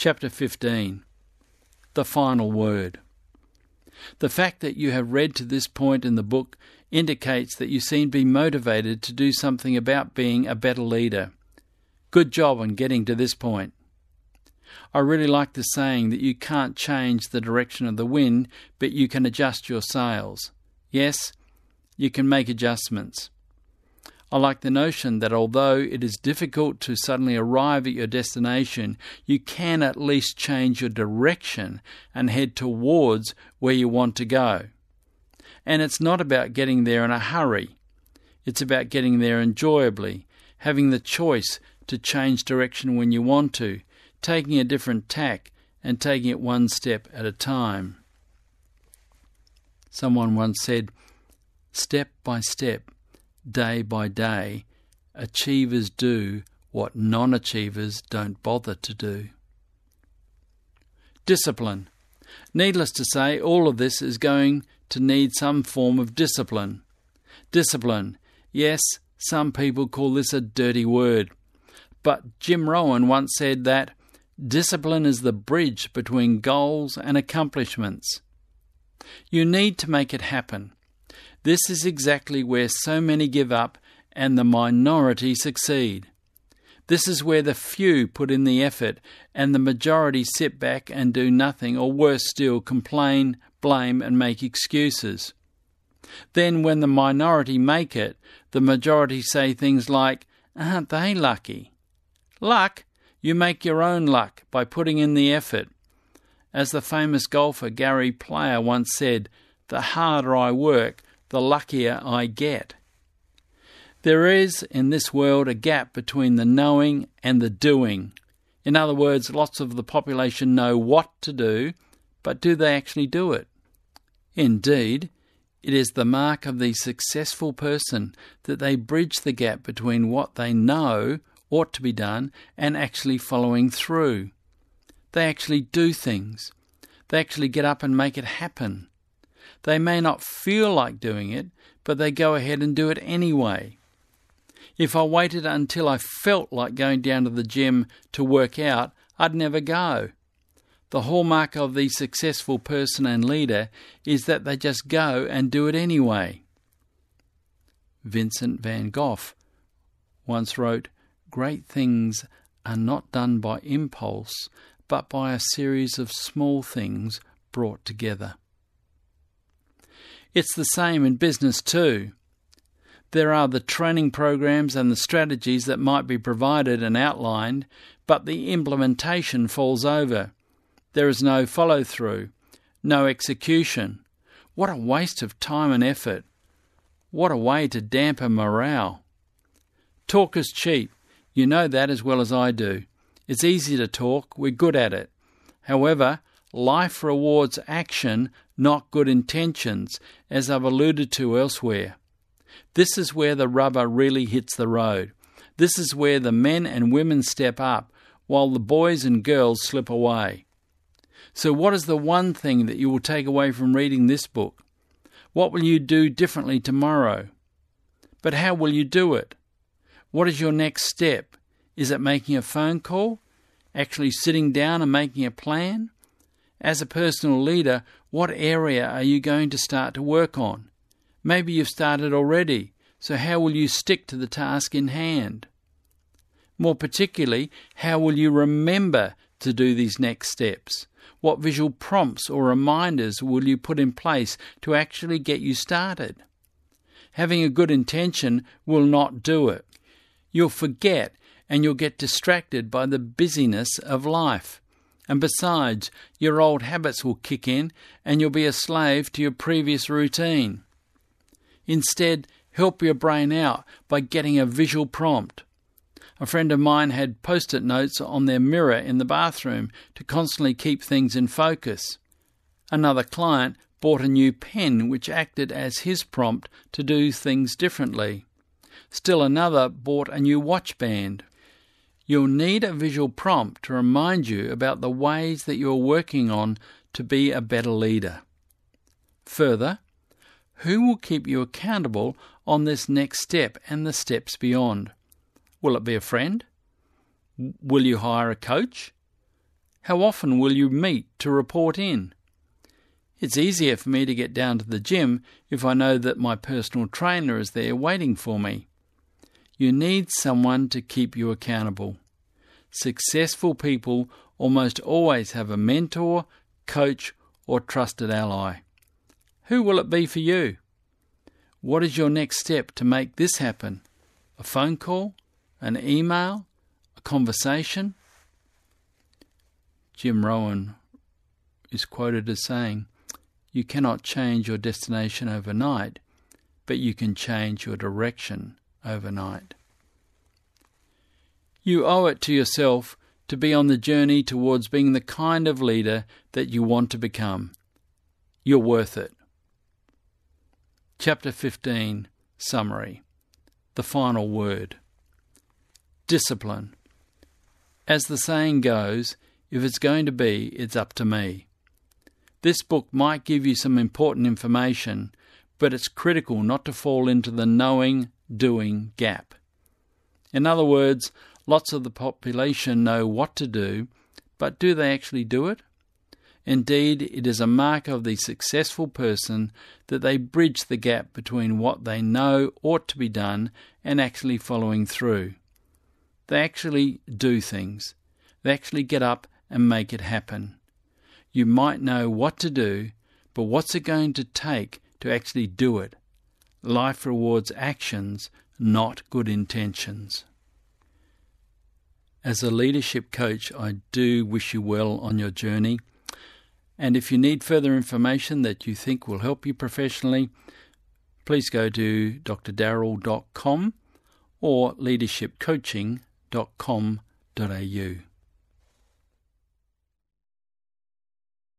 Chapter 15. The Final Word. The fact that you have read to this point in the book indicates that you seem to be motivated to do something about being a better leader. Good job on getting to this point. I really like the saying that you can't change the direction of the wind, but you can adjust your sails. Yes, you can make adjustments. I like the notion that although it is difficult to suddenly arrive at your destination, you can at least change your direction and head towards where you want to go. And it's not about getting there in a hurry. It's about getting there enjoyably, having the choice to change direction when you want to, taking a different tack and taking it one step at a time. Someone once said, "Step by step, day by day, achievers do what non-achievers don't bother to do." Discipline. Needless to say, all of this is going to need some form of discipline. Discipline. Yes, some people call this a dirty word. But Jim Rohn once said that discipline is the bridge between goals and accomplishments. You need to make it happen. This is exactly where so many give up and the minority succeed. This is where the few put in the effort and the majority sit back and do nothing, or worse still, complain, blame and make excuses. Then when the minority make it, the majority say things like, "Aren't they lucky?" Luck? You make your own luck by putting in the effort. As the famous golfer Gary Player once said, "The harder I work, the luckier I get." There is, in this world, a gap between the knowing and the doing. In other words, lots of the population know what to do, but do they actually do it? Indeed, it is the mark of the successful person that they bridge the gap between what they know ought to be done and actually following through. They actually do things. They actually get up and make it happen. They may not feel like doing it, but they go ahead and do it anyway. If I waited until I felt like going down to the gym to work out, I'd never go. The hallmark of the successful person and leader is that they just go and do it anyway. Vincent van Gogh once wrote, "Great things are not done by impulse, but by a series of small things brought together." It's the same in business too. There are the training programs and the strategies that might be provided and outlined, but the implementation falls over. There is no follow-through, no execution. What a waste of time and effort. What a way to dampen morale. Talk is cheap. You know that as well as I do. It's easy to talk. We're good at it. However, life rewards action, not good intentions, as I've alluded to elsewhere. This is where the rubber really hits the road. This is where the men and women step up, while the boys and girls slip away. So what is the one thing that you will take away from reading this book? What will you do differently tomorrow? But how will you do it? What is your next step? Is it making a phone call? Actually sitting down and making a plan? As a personal leader, what area are you going to start to work on? Maybe you've started already, so how will you stick to the task in hand? More particularly, how will you remember to do these next steps? What visual prompts or reminders will you put in place to actually get you started? Having a good intention will not do it. You'll forget and you'll get distracted by the busyness of life. And besides, your old habits will kick in and you'll be a slave to your previous routine. Instead, help your brain out by getting a visual prompt. A friend of mine had post-it notes on their mirror in the bathroom to constantly keep things in focus. Another client bought a new pen which acted as his prompt to do things differently. Still another bought a new watch band. You'll need a visual prompt to remind you about the ways that you're working on to be a better leader. Further, who will keep you accountable on this next step and the steps beyond? Will it be a friend? Will you hire a coach? How often will you meet to report in? It's easier for me to get down to the gym if I know that my personal trainer is there waiting for me. You need someone to keep you accountable. Successful people almost always have a mentor, coach, or trusted ally. Who will it be for you? What is your next step to make this happen? A phone call? An email? A conversation? Jim Rohn is quoted as saying, "You cannot change your destination overnight, but you can change your direction overnight." You owe it to yourself to be on the journey towards being the kind of leader that you want to become. You're worth it. Chapter 15, Summary. The final word. Discipline. As the saying goes, if it's going to be, it's up to me. This book might give you some important information, but it's critical not to fall into the knowing-doing gap. In other words, lots of the population know what to do, but do they actually do it? Indeed, it is a mark of the successful person that they bridge the gap between what they know ought to be done and actually following through. They actually do things. They actually get up and make it happen. You might know what to do, but what's it going to take to actually do it? Life rewards actions, not good intentions. As a leadership coach, I do wish you well on your journey. And if you need further information that you think will help you professionally, please go to drdarryl.com or leadershipcoaching.com.au.